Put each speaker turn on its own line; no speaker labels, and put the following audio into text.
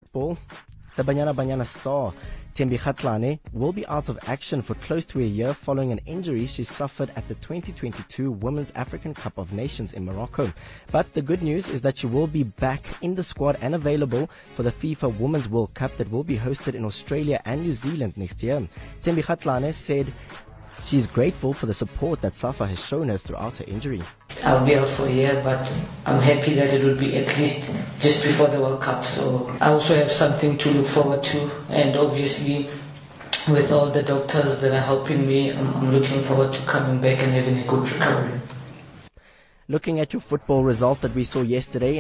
football, the Banyana Banyana star Thembi Kgatlana will be out of action for close to a year following an injury she suffered at the 2022 Women's African Cup of Nations in Morocco. But the good news is that she will be back in the squad and available for the FIFA Women's World Cup that will be hosted in Australia and New Zealand next year. Thembi Kgatlana said she's grateful for the support that SAFA has shown her throughout her injury.
I'll be out for a year, but I'm happy that it would be at least just before the World Cup. So I also have something to look forward to, and obviously with all the doctors that are helping me, I'm looking forward to coming back and having a good recovery.
Looking at your football results that we saw yesterday,